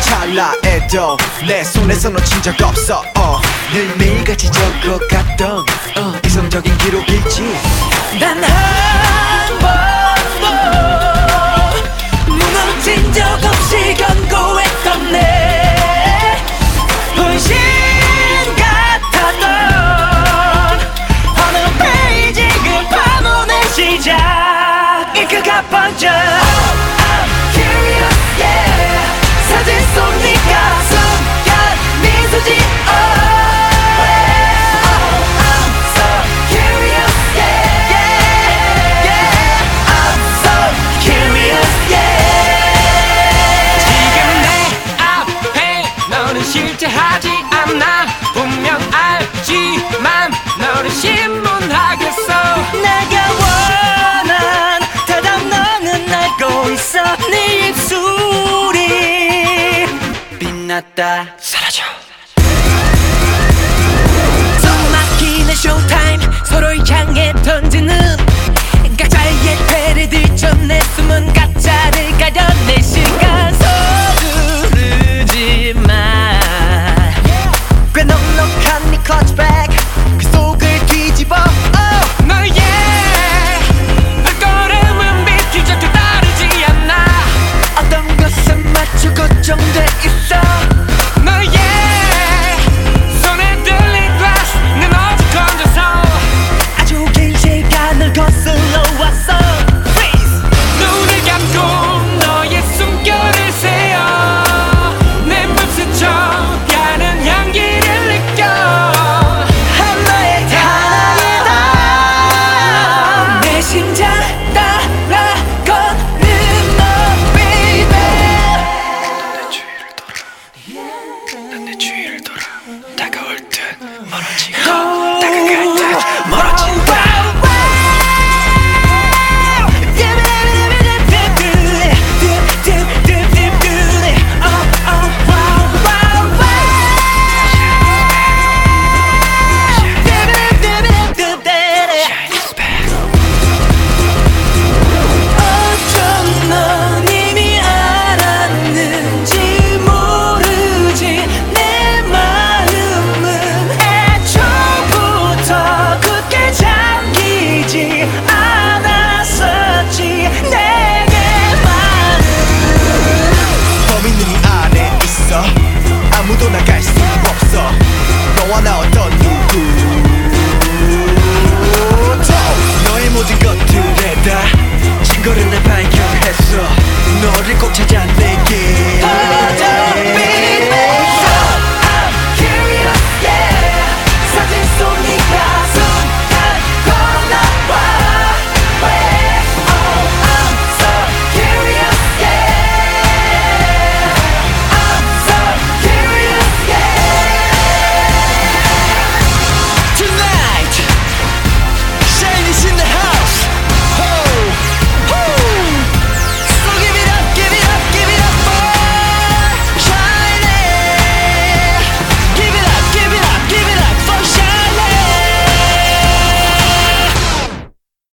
찰나에도 내 손에서 놓친 적 없어 늘 매일같이 적어갔던 이성적인 기록이지. 난 한 번도 무너진 적 없이 견고했던 내 본심 같았던 어느 페이지 그 파문의 시작 잉크가 번져. Curious yeah 사진 속 네가 숨긴 미소지 실제하지 않아 분명 알지만 너를 신문하겠어. 내가 원한 대답 너는 알고 있어. 네 입술이 빛났다 사라져. 숨 막히는 쇼타임 서로를 향해 던지는 각자의 패를 들쳐 내 숨은 가짜를 가려내 시간 서두르지만 꽤 넉넉한 네 클러치백 그 속을 뒤집어 너의 발걸음은 비교적 다르지 않아. 어떤 것에 맞춰 고정돼 있어. 너의 손에 들린 glass는 어제 건져서 아주 긴 시간을 거슬러 왔어. Freeze! 눈을 감고 너의 숨결을 세어 내 맘 스쳐가는 향기를 느껴. 하나의 사랑이다. 내 심장 따라 걷는 너 baby. 난 내 주위를 돌아 다가올 듯 멀어지고 다가갈 듯 멀어진다. 아무도 나갈 수 없어. 너와 나 어떤 누구도 너의 모든 것들에 다 증거를 내 발견했어. 너를 꼭 찾아